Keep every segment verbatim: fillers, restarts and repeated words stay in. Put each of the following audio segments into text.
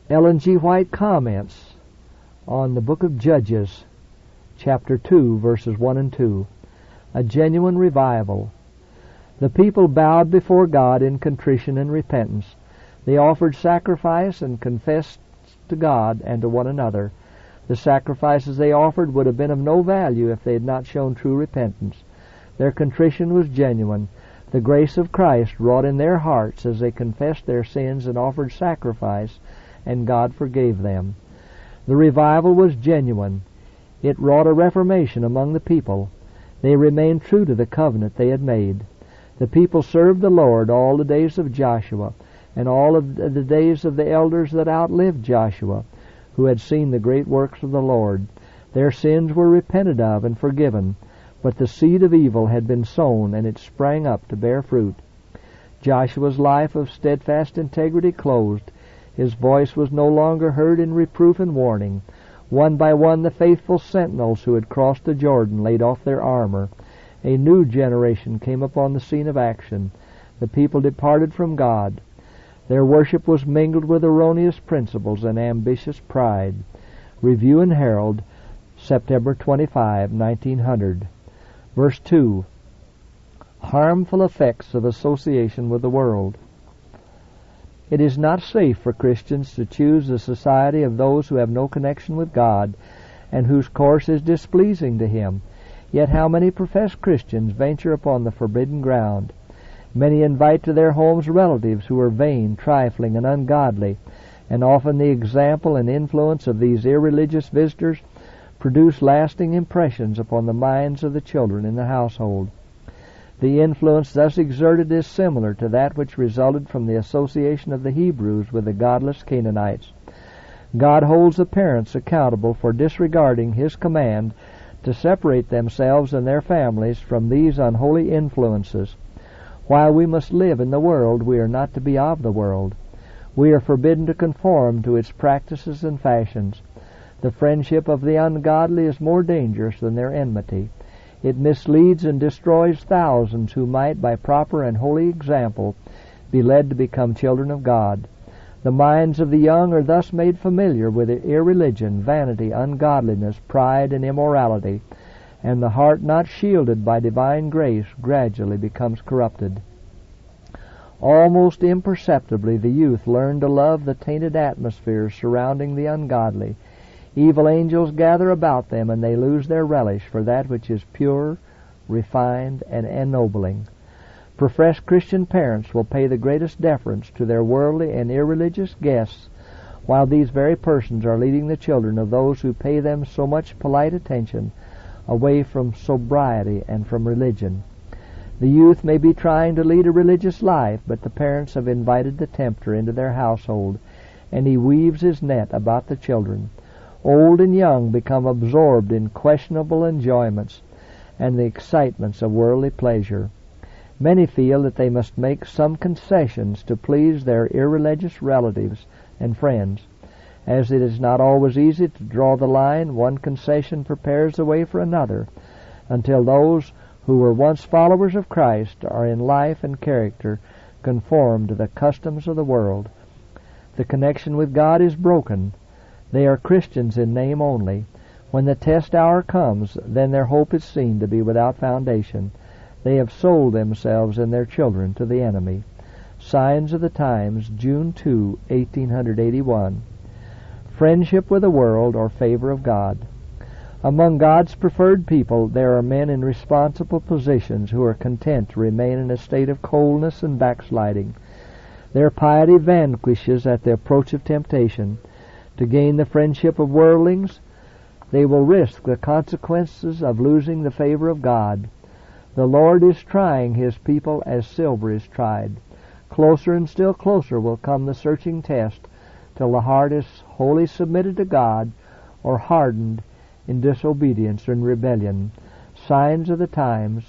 Ellen G. White comments on the book of Judges, chapter two, verses one and two. A genuine revival. The people bowed before God in contrition and repentance. They offered sacrifice and confessed to God and to one another. The sacrifices they offered would have been of no value if they had not shown true repentance. Their contrition was genuine. The grace of Christ wrought in their hearts as they confessed their sins and offered sacrifice, and God forgave them. The revival was genuine. It wrought a reformation among the people. They remained true to the covenant they had made. The people served the Lord all the days of Joshua, and all of the days of the elders that outlived Joshua, who had seen the great works of the Lord. Their sins were repented of and forgiven, but the seed of evil had been sown, and it sprang up to bear fruit. Joshua's life of steadfast integrity closed. His voice was no longer heard in reproof and warning. One by one the faithful sentinels who had crossed the Jordan laid off their armor. A new generation came upon the scene of action. The people departed from God. Their worship was mingled with erroneous principles and ambitious pride. Review and Herald, September twenty-fifth, nineteen hundred. Verse two. Harmful effects of association with the world. It is not safe for Christians to choose the society of those who have no connection with God and whose course is displeasing to Him. Yet how many professed Christians venture upon the forbidden ground? Many invite to their homes relatives who are vain, trifling, and ungodly, and often the example and influence of these irreligious visitors produce lasting impressions upon the minds of the children in the household. The influence thus exerted is similar to that which resulted from the association of the Hebrews with the godless Canaanites. God holds the parents accountable for disregarding His command to separate themselves and their families from these unholy influences. While we must live in the world, we are not to be of the world. We are forbidden to conform to its practices and fashions. The friendship of the ungodly is more dangerous than their enmity. It misleads and destroys thousands who might, by proper and holy example, be led to become children of God. The minds of the young are thus made familiar with irreligion, vanity, ungodliness, pride, and immorality, and the heart not shielded by divine grace gradually becomes corrupted. Almost imperceptibly the youth learn to love the tainted atmosphere surrounding the ungodly. Evil angels gather about them, and they lose their relish for that which is pure, refined, and ennobling. Professed Christian parents will pay the greatest deference to their worldly and irreligious guests, while these very persons are leading the children of those who pay them so much polite attention away from sobriety and from religion. The youth may be trying to lead a religious life, but the parents have invited the tempter into their household, and he weaves his net about the children. Old and young become absorbed in questionable enjoyments and the excitements of worldly pleasure. Many feel that they must make some concessions to please their irreligious relatives and friends. As it is not always easy to draw the line, one concession prepares the way for another, until those who were once followers of Christ are in life and character conformed to the customs of the world. The connection with God is broken. They are Christians in name only. When the test hour comes, then their hope is seen to be without foundation. They have sold themselves and their children to the enemy. Signs of the Times, June second, eighteen eighty-one. Friendship with the world or favor of God. Among God's preferred people, there are men in responsible positions who are content to remain in a state of coldness and backsliding. Their piety vanquishes at the approach of temptation. To gain the friendship of worldlings, they will risk the consequences of losing the favor of God. The Lord is trying His people as silver is tried. Closer and still closer will come the searching test, till the heart is wholly submitted to God or hardened in disobedience and rebellion. Signs of the Times,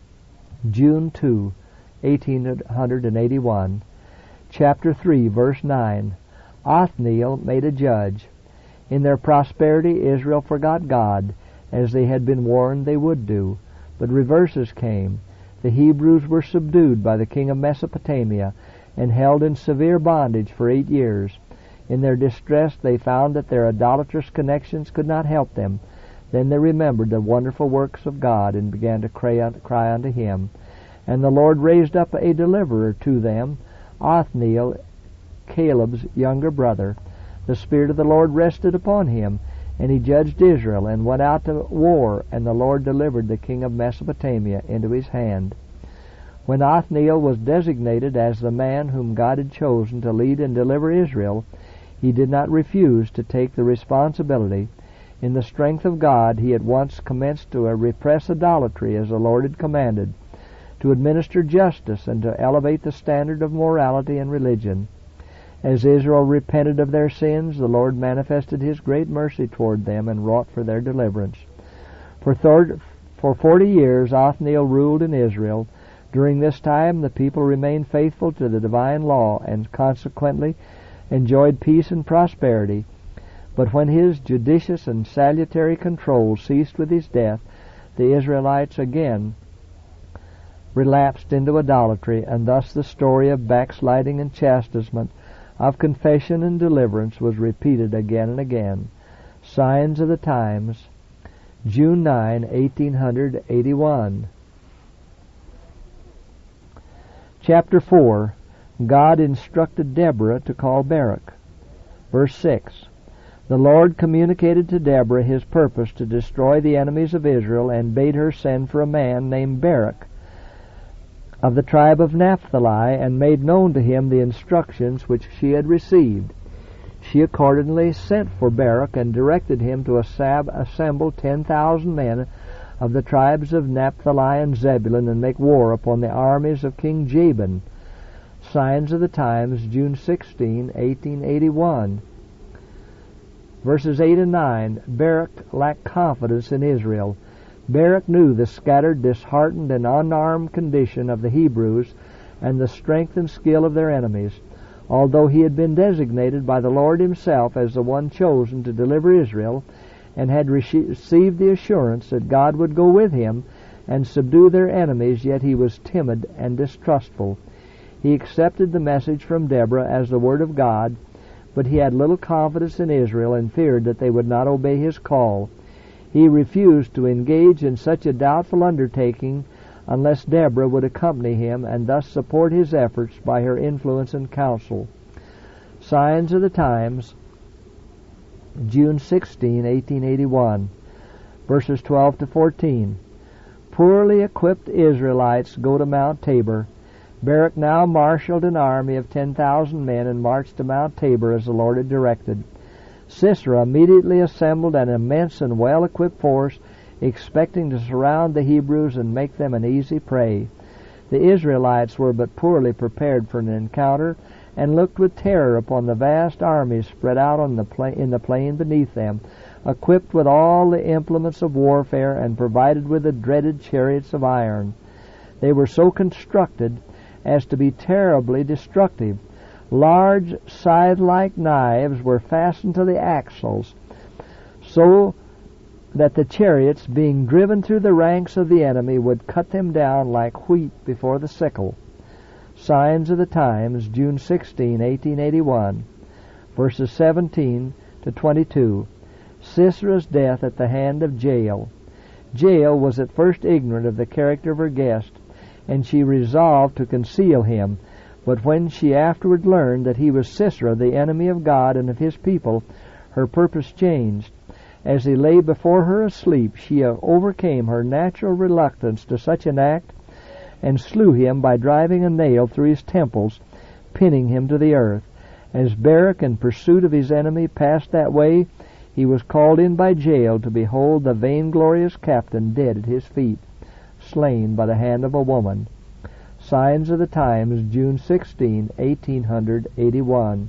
June second, eighteen eighty-one. Chapter three, verse nine. Othniel made a judge. In their prosperity Israel forgot God, as they had been warned they would do. But reverses came. The Hebrews were subdued by the king of Mesopotamia and held in severe bondage for eight years. In their distress they found that their idolatrous connections could not help them. Then they remembered the wonderful works of God and began to cry unto Him. And the Lord raised up a deliverer to them, Othniel, Caleb's younger brother. The Spirit of the Lord rested upon him, and he judged Israel, and went out to war, and the Lord delivered the king of Mesopotamia into his hand. When Othniel was designated as the man whom God had chosen to lead and deliver Israel, he did not refuse to take the responsibility. In the strength of God, he at once commenced to repress idolatry as the Lord had commanded, to administer justice, and to elevate the standard of morality and religion. As Israel repented of their sins, the Lord manifested His great mercy toward them and wrought for their deliverance. For, third, for forty years Othniel ruled in Israel. During this time the people remained faithful to the divine law and consequently enjoyed peace and prosperity. But when his judicious and salutary control ceased with his death, the Israelites again relapsed into idolatry, and thus the story of backsliding and chastisement, of confession and deliverance was repeated again and again. Signs of the Times, June ninth, eighteen eighty-one. Chapter four. God instructed Deborah to call Barak. Verse six. The Lord communicated to Deborah His purpose to destroy the enemies of Israel, and bade her send for a man named Barak of the tribe of Naphtali, and made known to him the instructions which she had received. She accordingly sent for Barak and directed him to assemble ten thousand men of the tribes of Naphtali and Zebulun, and make war upon the armies of King Jabin. Signs of the Times, June sixteenth, eighteen eighty-one. Verses eight and nine. Barak lacked confidence in Israel. Barak knew the scattered, disheartened, and unarmed condition of the Hebrews and the strength and skill of their enemies. Although he had been designated by the Lord Himself as the one chosen to deliver Israel, and had received the assurance that God would go with him and subdue their enemies, yet he was timid and distrustful. He accepted the message from Deborah as the word of God, but he had little confidence in Israel and feared that they would not obey his call. He refused to engage in such a doubtful undertaking unless Deborah would accompany him and thus support his efforts by her influence and counsel. Signs of the Times, June sixteenth, eighteen eighty-one, verses twelve to fourteen. Poorly equipped Israelites go to Mount Tabor. Barak now marshaled an army of ten thousand men and marched to Mount Tabor as the Lord had directed. Sisera immediately assembled an immense and well-equipped force, expecting to surround the Hebrews and make them an easy prey. The Israelites were but poorly prepared for an encounter, and looked with terror upon the vast armies spread out on the pla- in the plain beneath them, equipped with all the implements of warfare and provided with the dreaded chariots of iron. They were so constructed as to be terribly destructive. Large scythe-like knives were fastened to the axles, so that the chariots, being driven through the ranks of the enemy, would cut them down like wheat before the sickle. Signs of the Times, June sixteenth, eighteen eighty-one, verses seventeen to twenty-two. Sisera's death at the hand of Jael. Jael was at first ignorant of the character of her guest, and she resolved to conceal him. But when she afterward learned that he was Sisera, the enemy of God and of his people, her purpose changed. As he lay before her asleep, she overcame her natural reluctance to such an act, and slew him by driving a nail through his temples, pinning him to the earth. As Barak, in pursuit of his enemy, passed that way, he was called in by Jael to behold the vainglorious captain dead at his feet, slain by the hand of a woman. Signs of the Times, June sixteenth, eighteen eighty-one.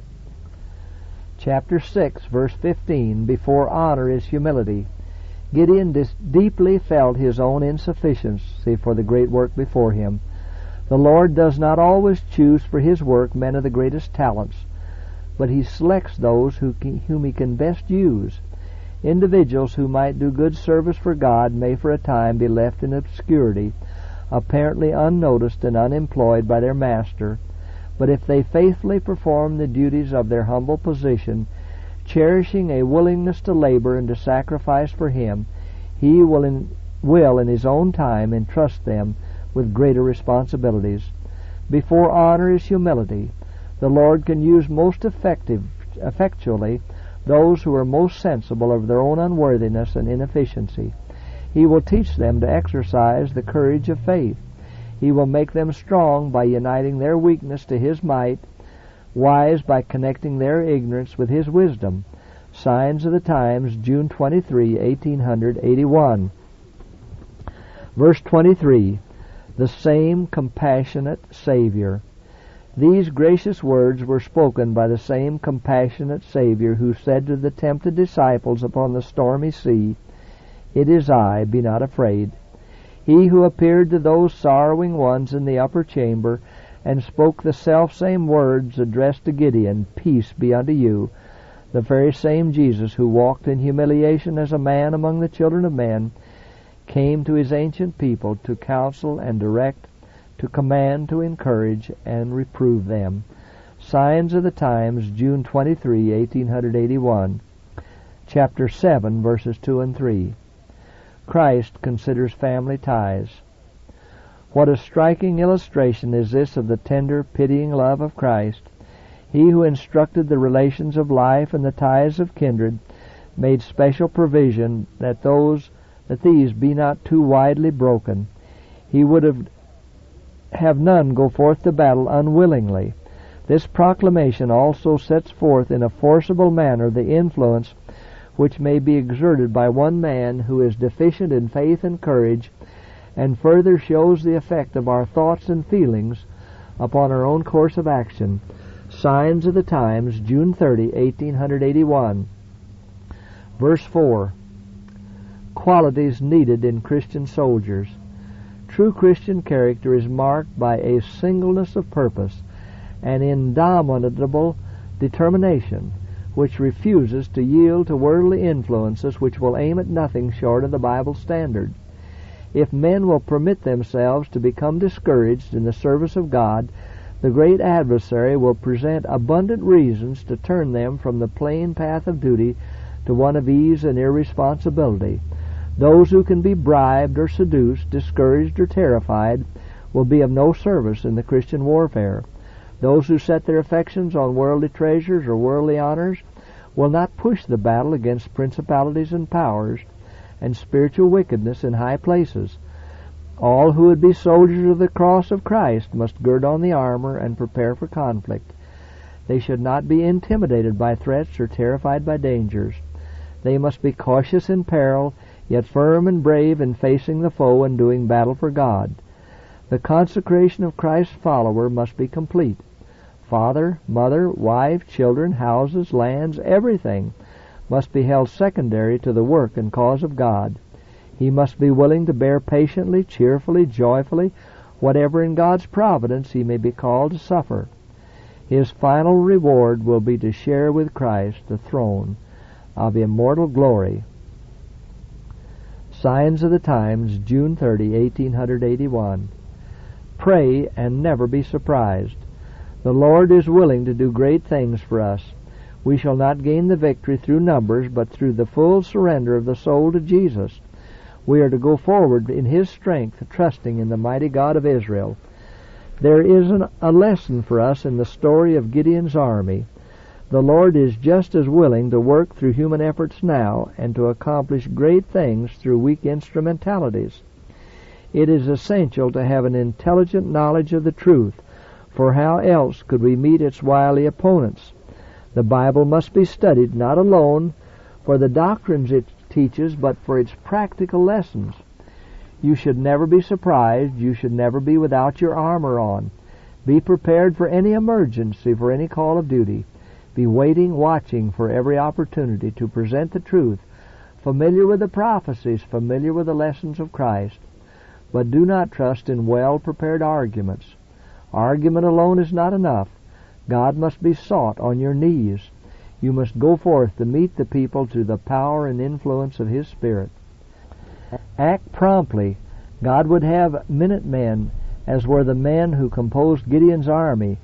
Chapter six, verse fifteen. Before honor is humility. Gideon dis- deeply felt his own insufficiency for the great work before him. The Lord does not always choose for his work men of the greatest talents, but he selects those who can, whom he can best use. Individuals who might do good service for God may for a time be left in obscurity, apparently unnoticed and unemployed by their master. But if they faithfully perform the duties of their humble position, cherishing a willingness to labor and to sacrifice for Him, He will in, will in His own time entrust them with greater responsibilities. Before honor is humility. The Lord can use most effective, effectually those who are most sensible of their own unworthiness and inefficiency. He will teach them to exercise the courage of faith. He will make them strong by uniting their weakness to His might, wise by connecting their ignorance with His wisdom. Signs of the Times, June twenty-third, eighteen eighty-one. Verse twenty-three, the same compassionate Savior. These gracious words were spoken by the same compassionate Savior who said to the tempted disciples upon the stormy sea, "It is I, be not afraid." He who appeared to those sorrowing ones in the upper chamber and spoke the selfsame words addressed to Gideon, "Peace be unto you," the very same Jesus who walked in humiliation as a man among the children of men, came to His ancient people to counsel and direct, to command, to encourage, and reprove them. Signs of the Times, June twenty-third, eighteen eighty-one. Chapter seven, verses two and three. Christ considers family ties. What a striking illustration is this of the tender, pitying love of Christ. He who instructed the relations of life and the ties of kindred made special provision that those that these be not too widely broken. He would have have none go forth to battle unwillingly. This proclamation also sets forth in a forcible manner the influence which may be exerted by one man who is deficient in faith and courage, and further shows the effect of our thoughts and feelings upon our own course of action. Signs of the Times, June thirtieth, eighteen eighty-one. Verse four. Qualities needed in Christian soldiers. True Christian character is marked by a singleness of purpose, an indomitable determination, which refuses to yield to worldly influences which will aim at nothing short of the Bible standard. If men will permit themselves to become discouraged in the service of God, the great adversary will present abundant reasons to turn them from the plain path of duty to one of ease and irresponsibility. Those who can be bribed or seduced, discouraged or terrified, will be of no service in the Christian warfare. Those who set their affections on worldly treasures or worldly honors will not push the battle against principalities and powers and spiritual wickedness in high places. All who would be soldiers of the cross of Christ must gird on the armor and prepare for conflict. They should not be intimidated by threats or terrified by dangers. They must be cautious in peril, yet firm and brave in facing the foe and doing battle for God. The consecration of Christ's follower must be complete. Father, mother, wife, children, houses, lands, everything must be held secondary to the work and cause of God. He must be willing to bear patiently, cheerfully, joyfully, whatever in God's providence he may be called to suffer. His final reward will be to share with Christ the throne of immortal glory. Signs of the Times, June thirtieth, eighteen eighty-one. Pray and never be surprised. The Lord is willing to do great things for us. We shall not gain the victory through numbers, but through the full surrender of the soul to Jesus. We are to go forward in His strength, trusting in the mighty God of Israel. There is an, a lesson for us in the story of Gideon's army. The Lord is just as willing to work through human efforts now and to accomplish great things through weak instrumentalities. It is essential to have an intelligent knowledge of the truth, for how else could we meet its wily opponents? The Bible must be studied not alone for the doctrines it teaches, but for its practical lessons. You should never be surprised. You should never be without your armor on. Be prepared for any emergency, for any call of duty. Be waiting, watching for every opportunity to present the truth, familiar with the prophecies, familiar with the lessons of Christ. But do not trust in well-prepared arguments. Argument alone is not enough. God must be sought on your knees. You must go forth to meet the people through the power and influence of His Spirit. Act promptly. God would have minute men, as were the men who composed Gideon's army.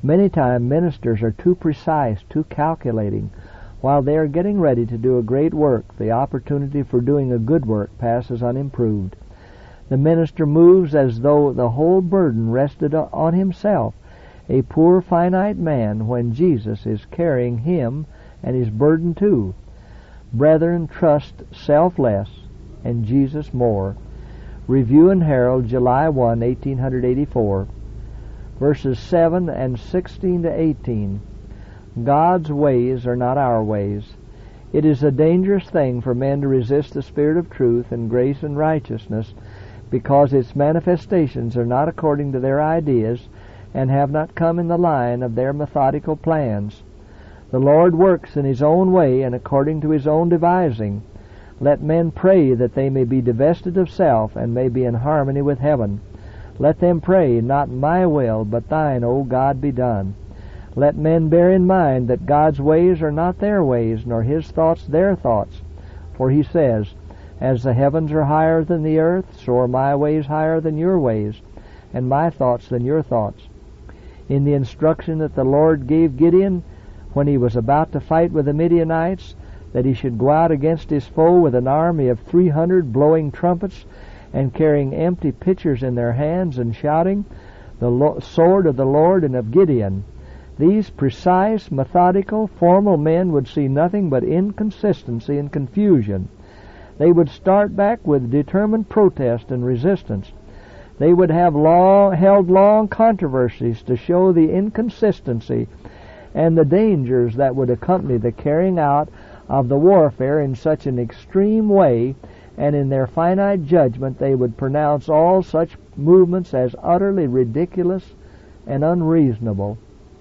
Many times ministers are too precise, too calculating. While they are getting ready to do a great work, the opportunity for doing a good work passes unimproved. The minister moves as though the whole burden rested on himself, a poor finite man, when Jesus is carrying him and his burden too. Brethren, trust self less and Jesus more. Review and Herald, July first, eighteen eighty-four, verses seven and sixteen to eighteen. God's ways are not our ways. It is a dangerous thing for men to resist the Spirit of truth and grace and righteousness, because its manifestations are not according to their ideas and have not come in the line of their methodical plans. The Lord works in His own way and according to His own devising. Let men pray that they may be divested of self and may be in harmony with heaven. Let them pray, not my will, but thine, O God, be done. Let men bear in mind that God's ways are not their ways, nor His thoughts their thoughts. For He says, as the heavens are higher than the earth, so are my ways higher than your ways, and my thoughts than your thoughts. In the instruction that the Lord gave Gideon when he was about to fight with the Midianites, that he should go out against his foe with an army of three hundred blowing trumpets and carrying empty pitchers in their hands and shouting, the sword of the Lord and of Gideon. These precise, methodical, formal men would see nothing but inconsistency and confusion. They would start back with determined protest and resistance. They would have long, held long controversies to show the inconsistency and the dangers that would accompany the carrying out of the warfare in such an extreme way, and in their finite judgment they would pronounce all such movements as utterly ridiculous and unreasonable.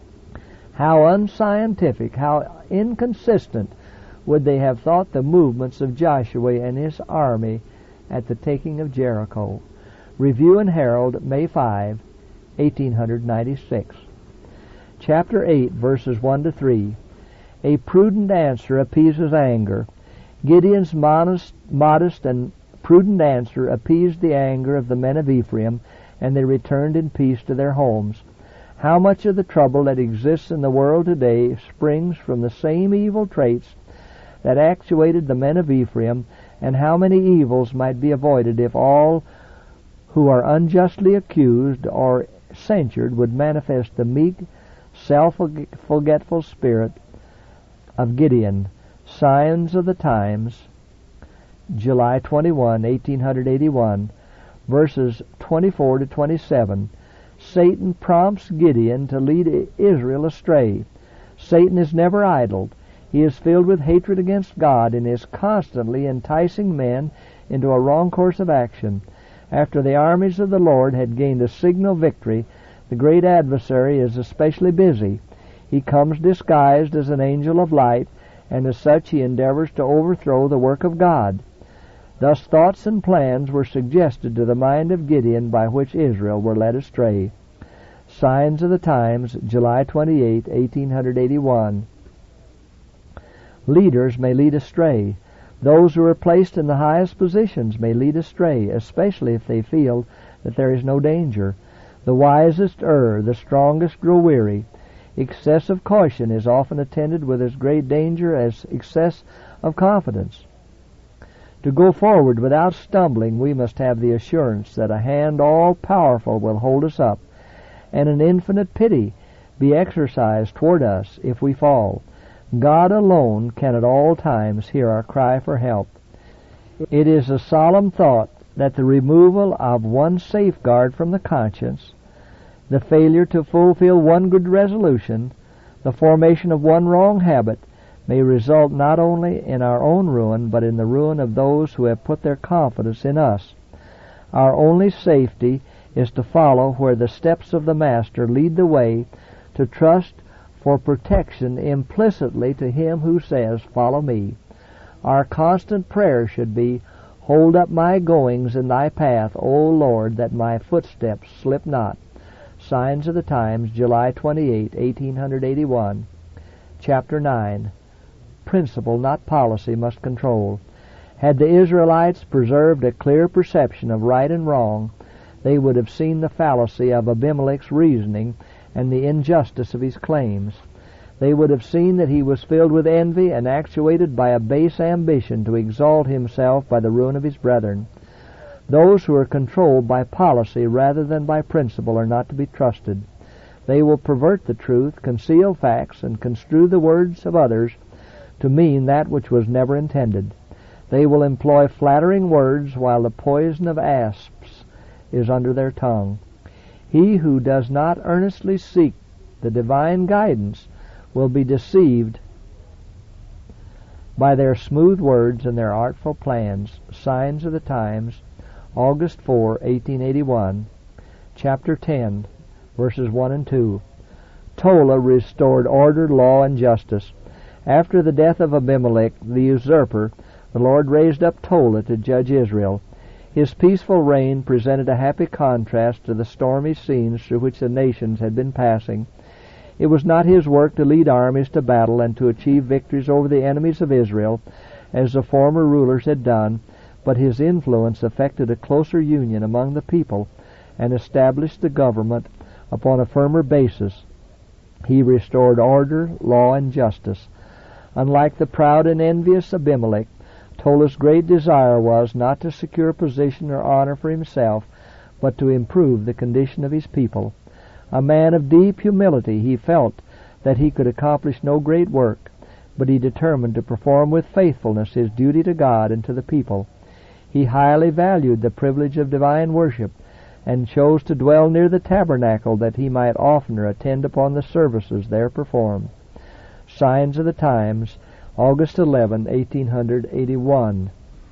How unscientific, how inconsistent would they have thought the movements of Joshua and his army at the taking of Jericho. Review and Herald, May fifth, eighteen ninety-six. Chapter eight, verses one to three. A prudent answer appeases anger. Gideon's modest, modest and prudent answer appeased the anger of the men of Ephraim, and they returned in peace to their homes. How much of the trouble that exists in the world today springs from the same evil traits that actuated the men of Ephraim, and how many evils might be avoided if all who are unjustly accused or censured would manifest the meek, self-forgetful spirit of Gideon. Signs of the Times, July twenty-first, eighteen eighty-one, verses twenty-four to twenty-seven. Satan prompts Gideon to lead Israel astray. Satan is never idle. He is filled with hatred against God and is constantly enticing men into a wrong course of action. After the armies of the Lord had gained a signal victory, the great adversary is especially busy. He comes disguised as an angel of light, and as such he endeavors to overthrow the work of God. Thus thoughts and plans were suggested to the mind of Gideon by which Israel were led astray. Signs of the Times, July twenty-eighth, eighteen eighty-one. Leaders may lead astray. Those who are placed in the highest positions may lead astray, especially if they feel that there is no danger. The wisest err, the strongest grow weary. Excessive caution is often attended with as great danger as excess of confidence. To go forward without stumbling, we must have the assurance that a hand all-powerful will hold us up, and an infinite pity be exercised toward us if we fall. God alone can at all times hear our cry for help. It is a solemn thought that the removal of one safeguard from the conscience, the failure to fulfill one good resolution, the formation of one wrong habit, may result not only in our own ruin, but in the ruin of those who have put their confidence in us. Our only safety is to follow where the steps of the Master lead the way, to trust for protection implicitly to Him who says, "Follow me." Our constant prayer should be, "Hold up my goings in thy path, O Lord, that my footsteps slip not." Signs of the Times, July twenty-eighth, eighteen eighty-one. Chapter nine. Principle, not policy, must control. Had the Israelites preserved a clear perception of right and wrong, they would have seen the fallacy of Abimelech's reasoning and the injustice of his claims. They would have seen that he was filled with envy and actuated by a base ambition to exalt himself by the ruin of his brethren. Those who are controlled by policy rather than by principle are not to be trusted. They will pervert the truth, conceal facts, and construe the words of others to mean that which was never intended. They will employ flattering words while the poison of asps is under their tongue. He who does not earnestly seek the divine guidance will be deceived by their smooth words and their artful plans. Signs of the Times, August fourth, eighteen eighty-one, chapter ten, verses one and two. Tola restored order, law, and justice. After the death of Abimelech, the usurper, the Lord raised up Tola to judge Israel. His peaceful reign presented a happy contrast to the stormy scenes through which the nations had been passing. It was not his work to lead armies to battle and to achieve victories over the enemies of Israel, as the former rulers had done, but his influence effected a closer union among the people and established the government upon a firmer basis. He restored order, law, and justice. Unlike the proud and envious Abimelech, Tola's great desire was not to secure position or honor for himself, but to improve the condition of his people. A man of deep humility, he felt that he could accomplish no great work, but he determined to perform with faithfulness his duty to God and to the people. He highly valued the privilege of divine worship, and chose to dwell near the tabernacle that he might oftener attend upon the services there performed. Signs of the Times, August eleventh, eighteen eighty-one.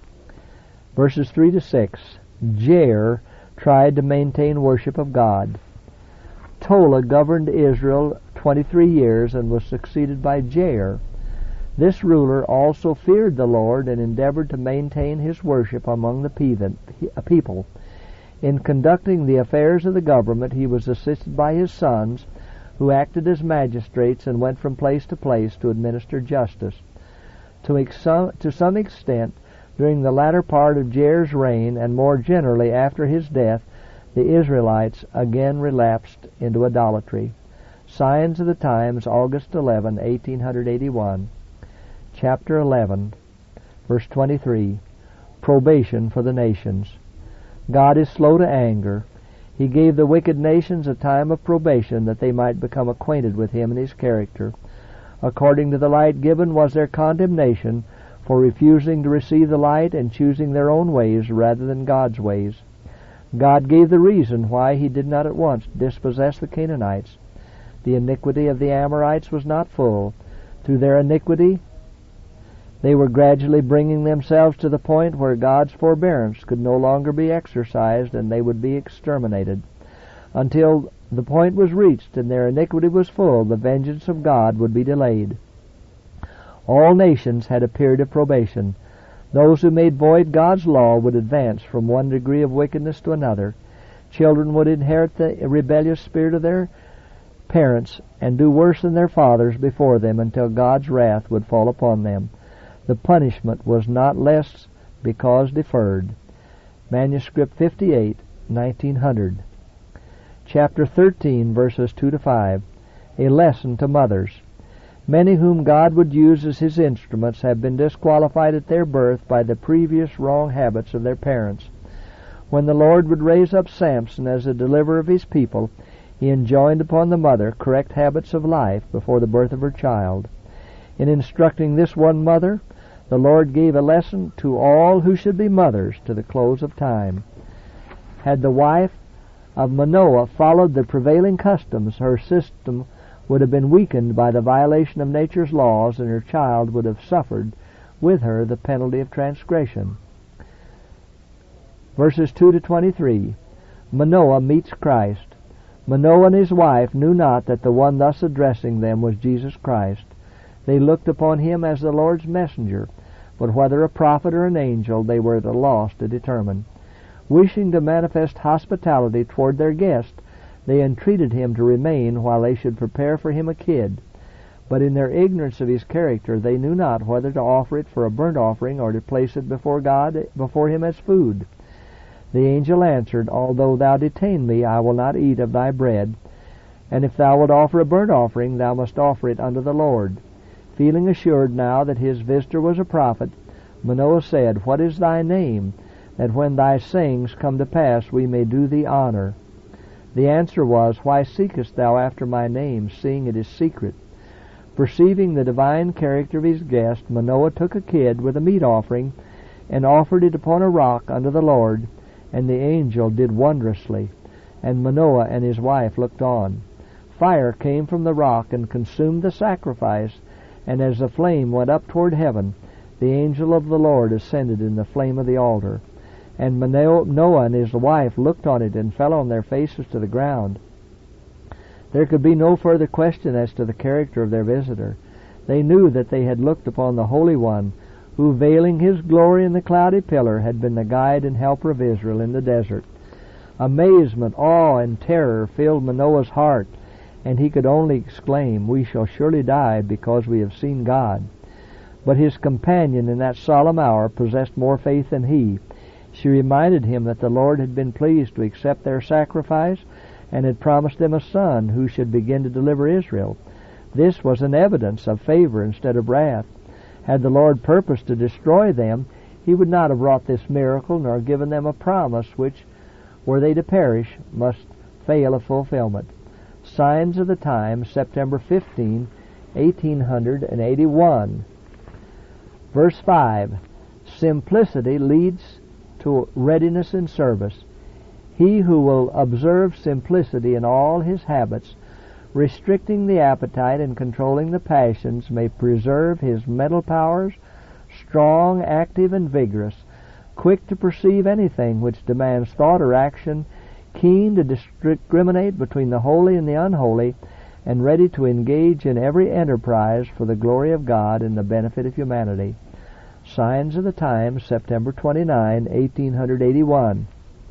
Verses three to six. Jair tried to maintain worship of God. Tola governed Israel twenty-three years and was succeeded by Jair. This ruler also feared the Lord and endeavored to maintain his worship among the people. In conducting the affairs of the government, he was assisted by his sons, who acted as magistrates and went from place to place to administer justice. To, ex- to some extent, during the latter part of Jair's reign, and more generally after his death, the Israelites again relapsed into idolatry. Signs of the Times, August eleventh, eighteen eighty-one. Chapter eleven, verse twenty-three. Probation for the nations. God is slow to anger. He gave the wicked nations a time of probation that they might become acquainted with him and his character. According to the light given was their condemnation for refusing to receive the light and choosing their own ways rather than God's ways. God gave the reason why he did not at once dispossess the Canaanites. The iniquity of the Amorites was not full. Through their iniquity, they were gradually bringing themselves to the point where God's forbearance could no longer be exercised and they would be exterminated. Until the point was reached and their iniquity was full, the vengeance of God would be delayed. All nations had a period of probation. Those who made void God's law would advance from one degree of wickedness to another. Children would inherit the rebellious spirit of their parents and do worse than their fathers before them until God's wrath would fall upon them. The punishment was not less because deferred. Manuscript fifty-eight, nineteen hundred. Chapter thirteen, verses two to five. A lesson to mothers. Many whom God would use as his instruments have been disqualified at their birth by the previous wrong habits of their parents. When the Lord would raise up Samson as a deliverer of his people, he enjoined upon the mother correct habits of life before the birth of her child. In instructing this one mother, the Lord gave a lesson to all who should be mothers to the close of time. Had the wife of Manoah followed the prevailing customs, her system would have been weakened by the violation of nature's laws, and her child would have suffered with her the penalty of transgression. Verses two to twenty-three. Manoah meets Christ. Manoah and his wife knew not that the one thus addressing them was Jesus Christ. They looked upon him as the Lord's messenger, but whether a prophet or an angel they were at a loss to determine. Wishing to manifest hospitality toward their guest, they entreated him to remain while they should prepare for him a kid. But in their ignorance of his character they knew not whether to offer it for a burnt offering or to place it before God, before him as food. The angel answered, Although thou detain me, I will not eat of thy bread. And if thou wilt offer a burnt offering, thou must offer it unto the Lord. Feeling assured now that his visitor was a prophet, Manoah said, What is thy name, that when thy sayings come to pass we may do thee honor? The answer was, Why seekest thou after my name, seeing it is secret? Perceiving the divine character of his guest, Manoah took a kid with a meat offering, and offered it upon a rock unto the Lord, and the angel did wondrously. And Manoah and his wife looked on. Fire came from the rock and consumed the sacrifice, and as the flame went up toward heaven, the angel of the Lord ascended in the flame of the altar. And Manoah and his wife looked on it and fell on their faces to the ground. There could be no further question as to the character of their visitor. They knew that they had looked upon the Holy One, who, veiling his glory in the cloudy pillar, had been the guide and helper of Israel in the desert. Amazement, awe, and terror filled Manoah's heart, and he could only exclaim, We shall surely die because we have seen God. But his companion in that solemn hour possessed more faith than he. She reminded him that the Lord had been pleased to accept their sacrifice and had promised them a son who should begin to deliver Israel. This was an evidence of favor instead of wrath. Had the Lord purposed to destroy them, he would not have wrought this miracle, nor given them a promise which, were they to perish, must fail of fulfillment. Signs of the Times, September fifteenth, eighteen eighty-one. Verse five. Simplicity leads to readiness in service. He who will observe simplicity in all his habits, restricting the appetite and controlling the passions, may preserve his mental powers strong, active, and vigorous, quick to perceive anything which demands thought or action, keen to discriminate between the holy and the unholy, and ready to engage in every enterprise for the glory of God and the benefit of humanity. Signs of the Times, September twenty-ninth, eighteen eighty-one.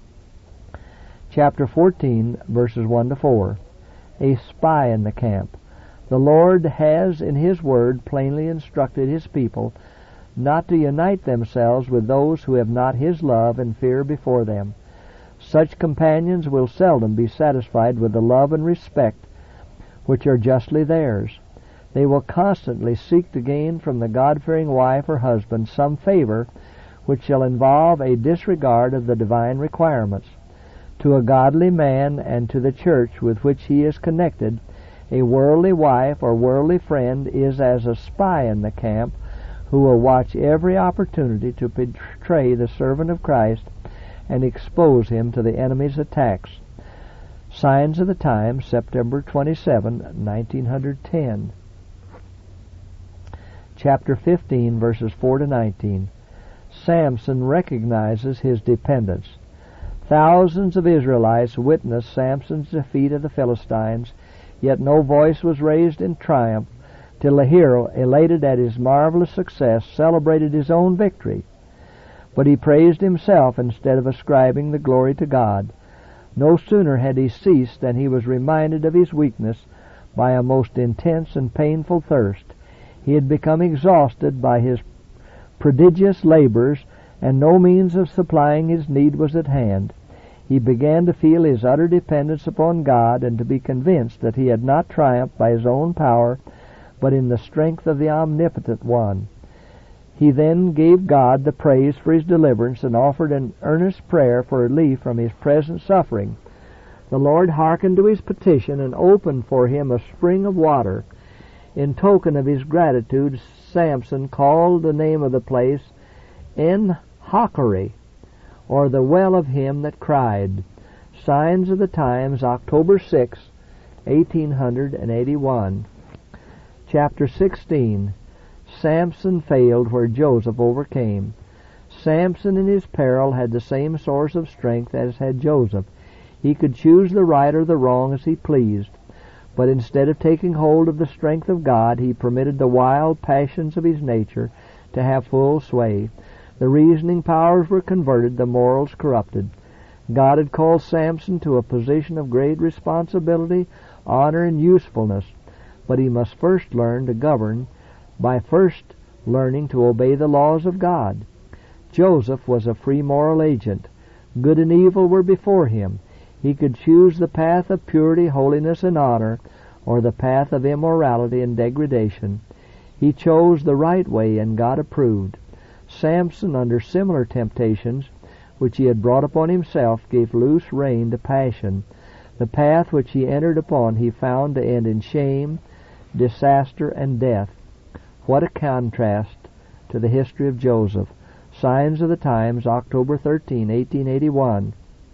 Chapter fourteen, verses one to four. A spy in the camp. The Lord has in His Word plainly instructed His people not to unite themselves with those who have not His love and fear before them. Such companions will seldom be satisfied with the love and respect which are justly theirs. They will constantly seek to gain from the God-fearing wife or husband some favor which shall involve a disregard of the divine requirements. To a godly man and to the church with which he is connected, a worldly wife or worldly friend is as a spy in the camp who will watch every opportunity to betray the servant of Christ and expose him to the enemy's attacks. Signs of the Times, September twenty-seventh, nineteen ten. Chapter fifteen, verses four to nineteen. Samson recognizes his dependence. Thousands of Israelites witnessed Samson's defeat of the Philistines, yet no voice was raised in triumph till the hero, elated at his marvelous success, celebrated his own victory. But he praised himself instead of ascribing the glory to God. No sooner had he ceased than he was reminded of his weakness by a most intense and painful thirst. He had become exhausted by his prodigious labors, and no means of supplying his need was at hand. He began to feel his utter dependence upon God and to be convinced that he had not triumphed by his own power, but in the strength of the Omnipotent One. He then gave God the praise for his deliverance and offered an earnest prayer for relief from his present suffering. The Lord hearkened to his petition and opened for him a spring of water. In token of his gratitude, Samson called the name of the place En-Hakkore, or the well of him that cried. Signs of the Times, October sixth, eighteen eighty-one. Chapter sixteen. Samson failed where Joseph overcame. Samson in his peril had the same source of strength as had Joseph. He could choose the right or the wrong as he pleased. But instead of taking hold of the strength of God, he permitted the wild passions of his nature to have full sway. The reasoning powers were converted, the morals corrupted. God had called Samson to a position of great responsibility, honor, and usefulness, but he must first learn to govern by first learning to obey the laws of God. Joseph was a free moral agent. Good and evil were before him. He could choose the path of purity, holiness, and honor, or the path of immorality and degradation. He chose the right way, and God approved. Samson, under similar temptations, which he had brought upon himself, gave loose rein to passion. The path which he entered upon he found to end in shame, disaster, and death. What a contrast to the history of Joseph. Signs of the Times, October thirteenth, eighteen eighty-one.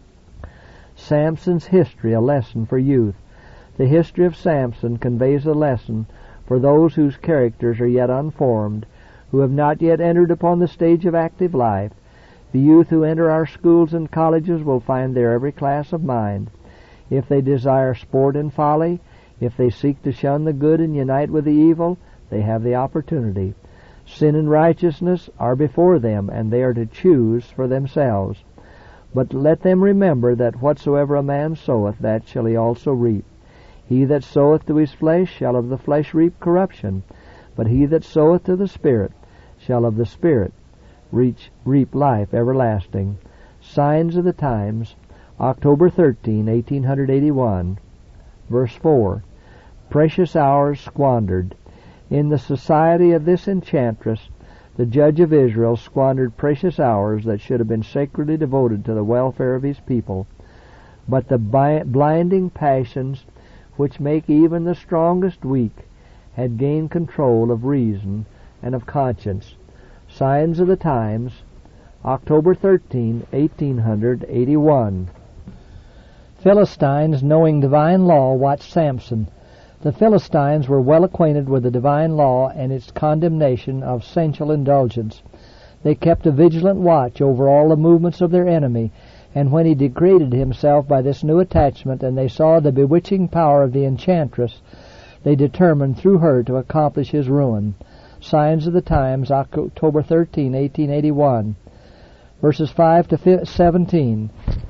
Samson's history, a lesson for youth. The history of Samson conveys a lesson for those whose characters are yet unformed, who have not yet entered upon the stage of active life. The youth who enter our schools and colleges will find there every class of mind. If they desire sport and folly, if they seek to shun the good and unite with the evil, they have the opportunity. Sin and righteousness are before them, and they are to choose for themselves. But let them remember that whatsoever a man soweth, that shall he also reap. He that soweth to his flesh shall of the flesh reap corruption, but he that soweth to the Spirit shall of the Spirit reach, reap life everlasting. Signs of the Times, October thirteenth, eighteen eighty-one. Verse four. Precious hours squandered. In the society of this enchantress, the judge of Israel squandered precious hours that should have been sacredly devoted to the welfare of his people. But the blinding passions which make even the strongest weak had gained control of reason and of conscience. Signs of the Times, October thirteenth, eighteen eighty-one. Philistines, knowing divine law, watched Samson. The Philistines were well acquainted with the divine law and its condemnation of sensual indulgence. They kept a vigilant watch over all the movements of their enemy, and when he degraded himself by this new attachment, and they saw the bewitching power of the enchantress, they determined through her to accomplish his ruin. Signs of the Times, October thirteenth, eighteen eighty-one. Verses five to seventeen.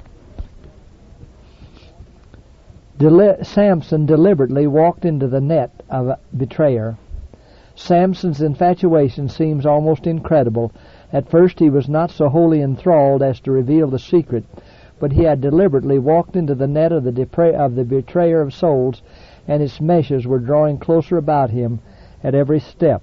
Deli- Samson deliberately walked into the net of a betrayer. Samson's infatuation seems almost incredible. At first he was not so wholly enthralled as to reveal the secret, but he had deliberately walked into the net of the, depra- of the betrayer of souls, and its meshes were drawing closer about him at every step.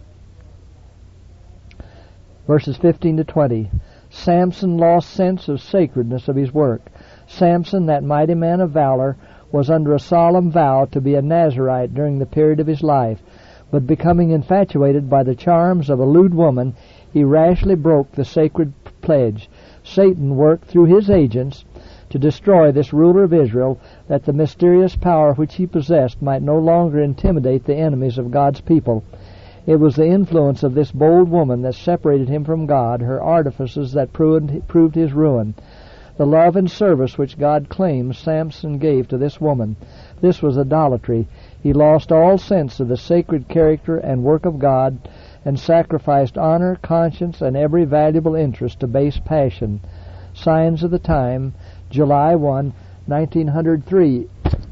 Verses fifteen to twenty. Samson lost sense of sacredness of his work. Samson, that mighty man of valor, was under a solemn vow to be a Nazarite during the period of his life, but becoming infatuated by the charms of a lewd woman, he rashly broke the sacred pledge. Satan worked through his agents to destroy this ruler of Israel, that the mysterious power which he possessed might no longer intimidate the enemies of God's people. It was the influence of this bold woman that separated him from God, her artifices that proved, proved his ruin. The love and service which God claims Samson gave to this woman. This was idolatry. He lost all sense of the sacred character and work of God, and sacrificed honor, conscience, and every valuable interest to base passion. Signs of the Time, July first, nineteen oh three.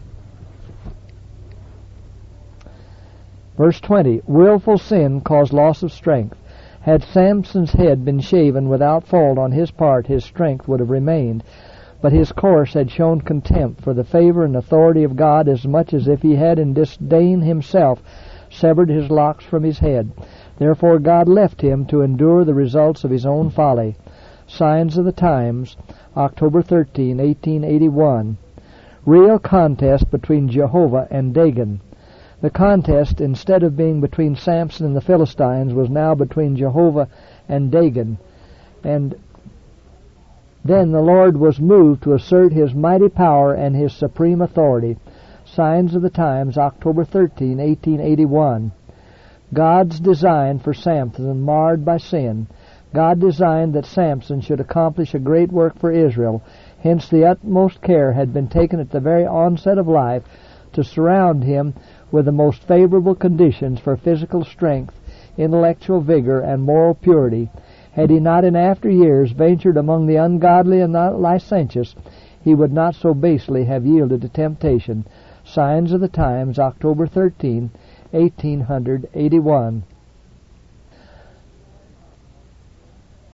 Verse twenty. Willful sin caused loss of strength. Had Samson's head been shaven without fault on his part, his strength would have remained. But his course had shown contempt for the favor and authority of God, as much as if he had in disdain himself severed his locks from his head. Therefore God left him to endure the results of his own folly. Signs of the Times, October thirteenth, eighteen eighty-one. Real contest between Jehovah and Dagon. The contest, instead of being between Samson and the Philistines, was now between Jehovah and Dagon. And then the Lord was moved to assert his mighty power and his supreme authority. Signs of the Times, October thirteenth, eighteen eighty-one. God's design for Samson marred by sin. God designed that Samson should accomplish a great work for Israel. Hence the utmost care had been taken at the very onset of life to surround him with the most favorable conditions for physical strength, intellectual vigor, and moral purity. Had he not in after years ventured among the ungodly and not licentious, he would not so basely have yielded to temptation. Signs of the Times, October thirteenth, eighteen eighty-one.